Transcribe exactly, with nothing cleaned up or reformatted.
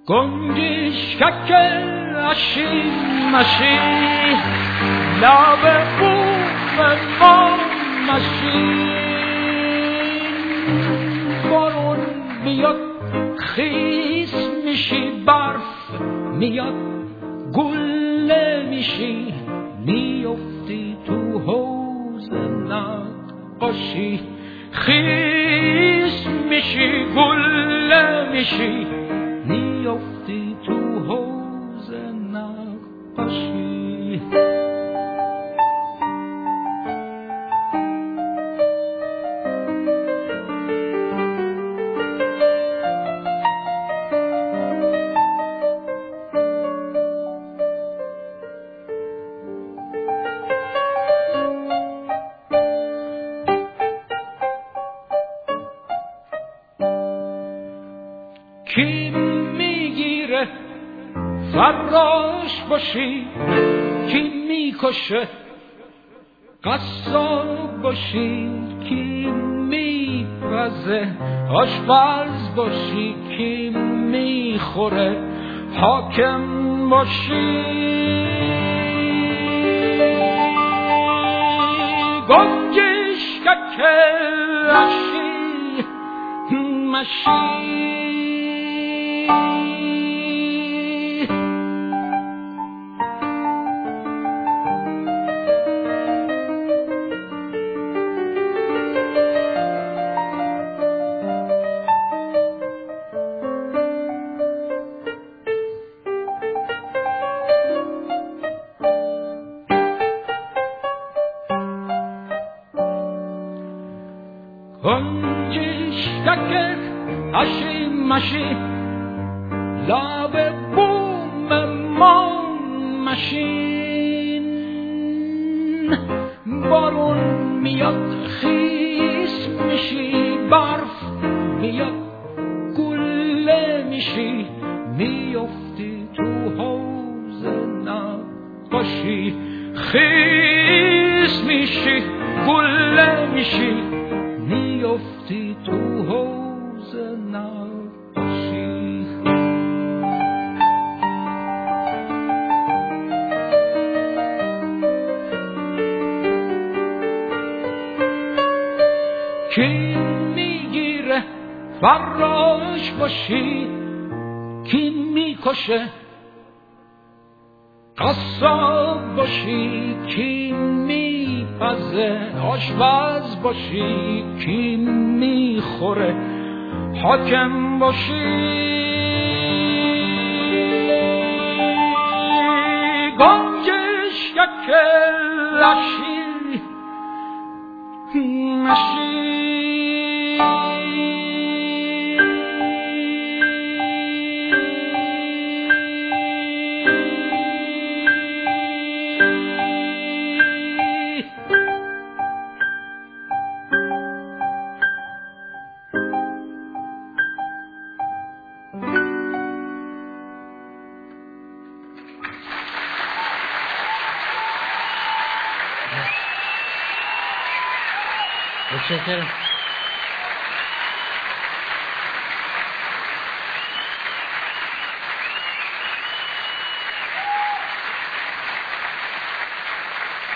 گنجشکک اشی مشی لب بوم ما مشین بارون بیاد خیس میشی برف میاد گله میشی میفتی تو حوض نقاشی خیس میشی گله میشی میفتی تو حوض نقاشی کی میگیره فراش باشی کی میکشه قصاب باشی کی میپزه آشپز باشی کی میخوره حاکم باشی گنجشکک اشی مشی گنجشکک اشی مشی لب بوم ما مشین بارون میاد خیس میشی برف میاد گله میشی میفتی تو حوض نقاشی خیس میشی گله میشی میفتی تو حوض نقاشی کی میگیره فراش باشی کی میکشه قصاب باشی کی میپزه آشپز باشی کی میخوره حاکم باشی گنجشکک اشی مشی متشکرم.